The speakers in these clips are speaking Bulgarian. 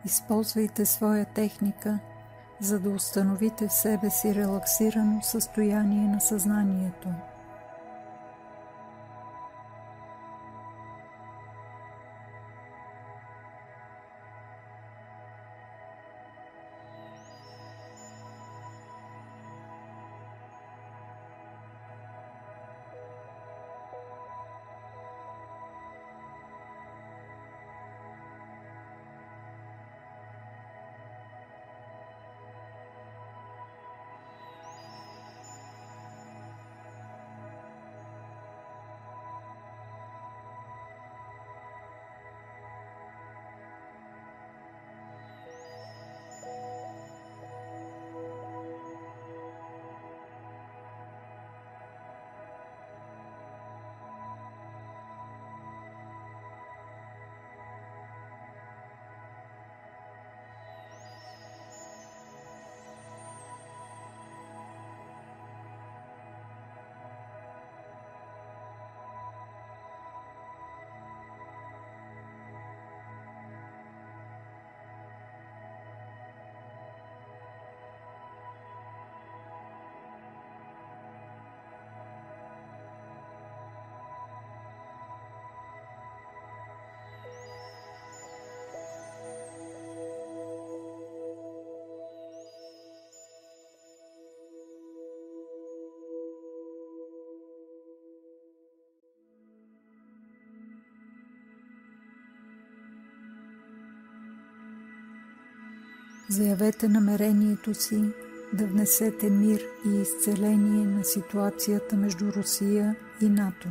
Използвайте своя техника, за да установите в себе си релаксирано състояние на съзнанието. Заявете намерението си да внесете мир и изцеление на ситуацията между Русия и НАТО.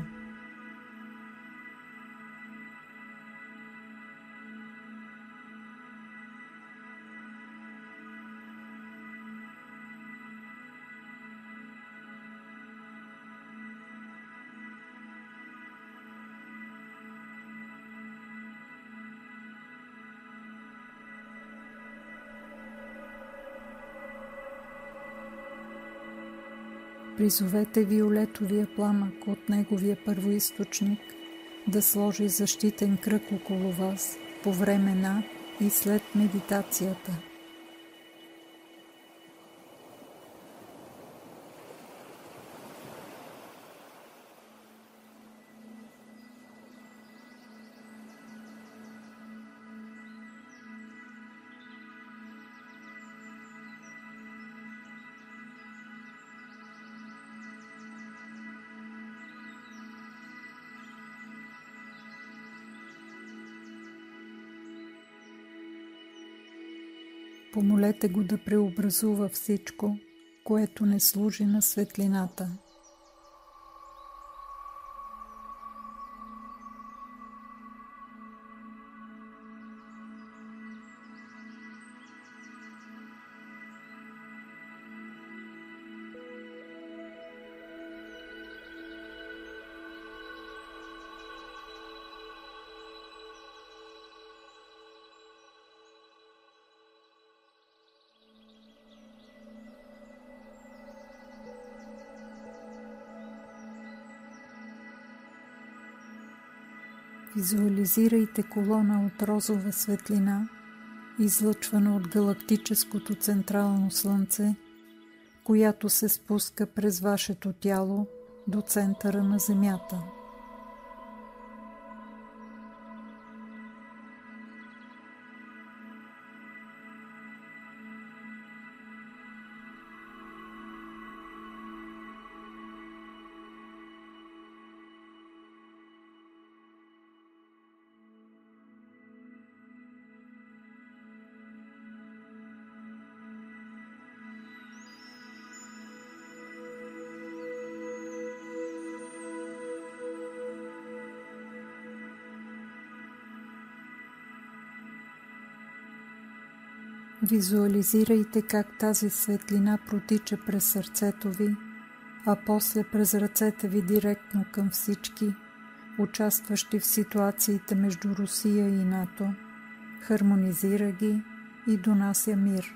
Призовете виолетовия пламък от неговия първоизточник да сложи защитен кръг около вас по време на и след медитацията. Помолете го да преобразува всичко, което не служи на светлината. Визуализирайте колона от розова светлина, излъчвана от галактическото централно слънце, която се спуска през вашето тяло до центъра на Земята. Визуализирайте как тази светлина протича през сърцето ви, а после през ръцете ви директно към всички, участващи в ситуациите между Русия и НАТО, хармонизира ги и донася мир.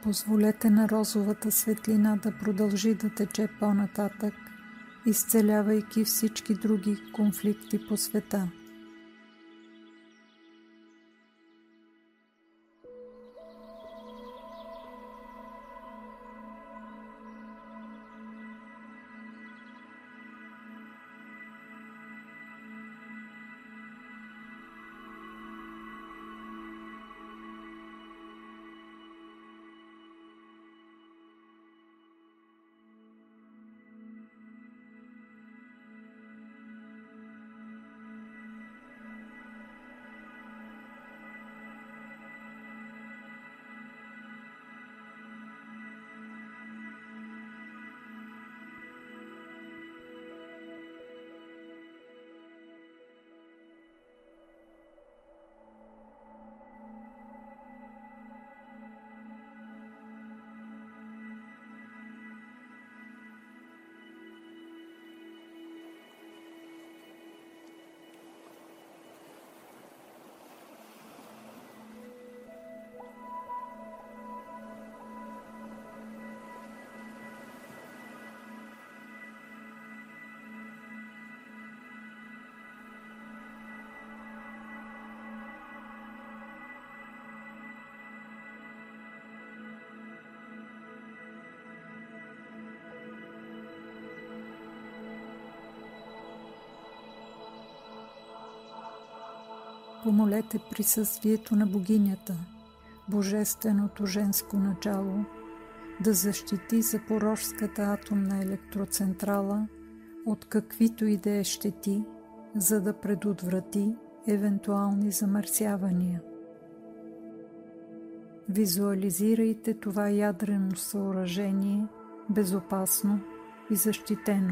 Позволете на розовата светлина да продължи да тече по-нататък, изцелявайки всички други конфликти по света. Помолете присъствието на богинята, божественото женско начало, да защити Запорожската атомна електроцентрала от каквито и да е щети, за да предотврати евентуални замърсявания. Визуализирайте това ядрено съоръжение безопасно и защитено.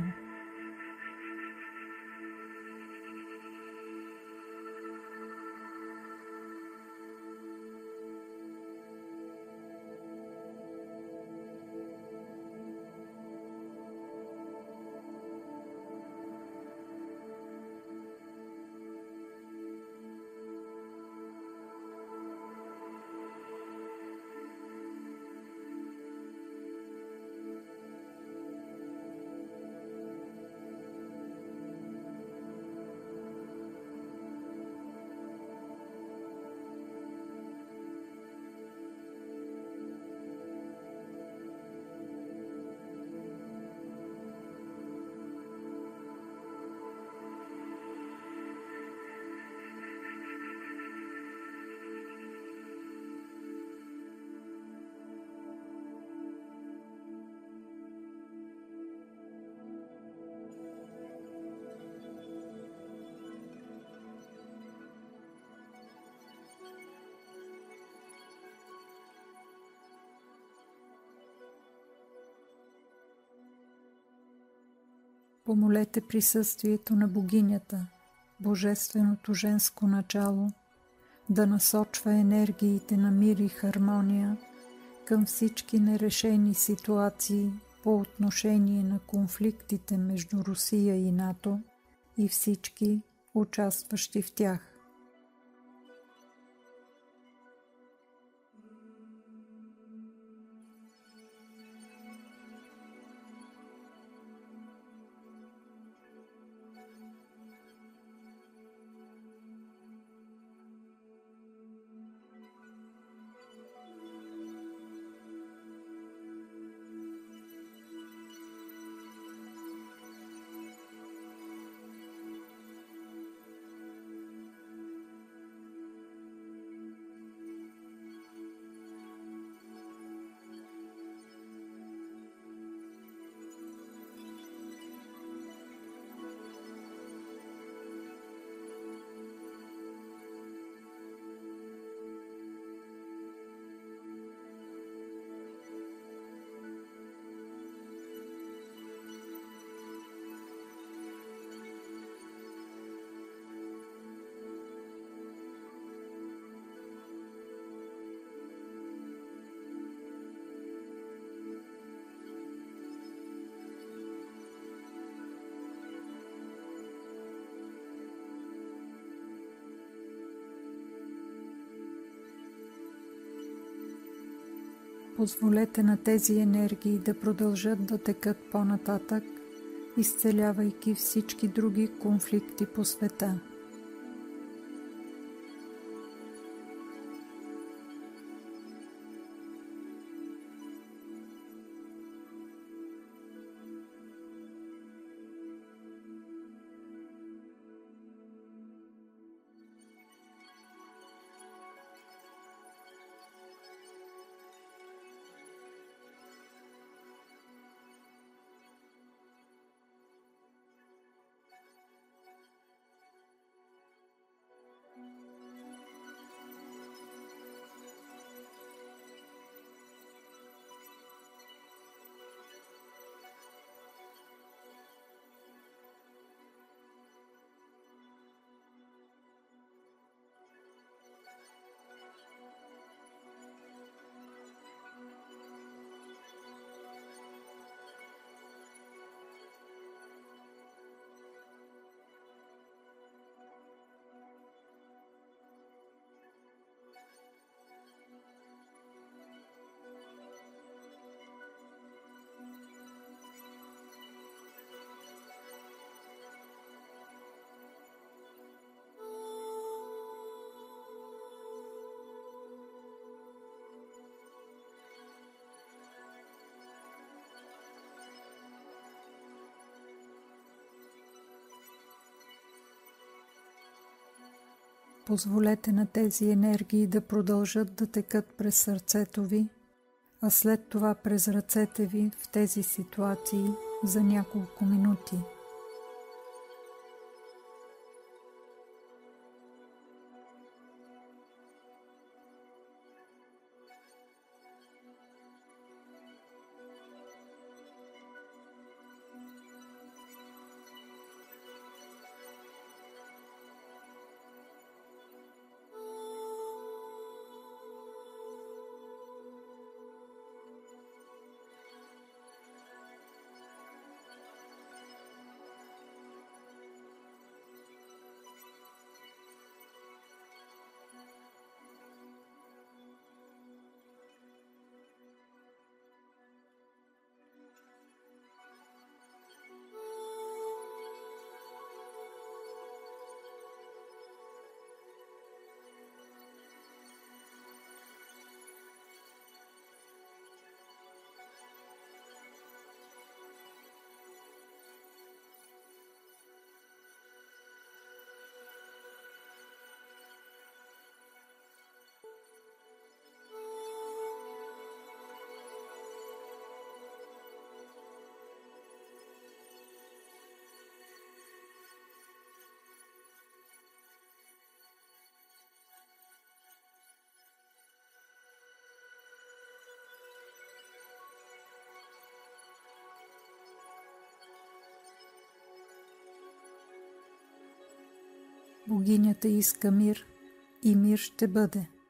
Помолете присъствието на богинята, божественото женско начало, да насочва енергиите на мир и хармония към всички нерешени ситуации по отношение на конфликтите между Русия и НАТО и всички участващи в тях. Позволете на тези енергии да продължат да текат по-нататък, изцелявайки всички други конфликти по света. Позволете на тези енергии да продължат да текат през сърцето ви, а след това през ръцете ви в тези ситуации за няколко минути. Богинята иска мир и мир ще бъде.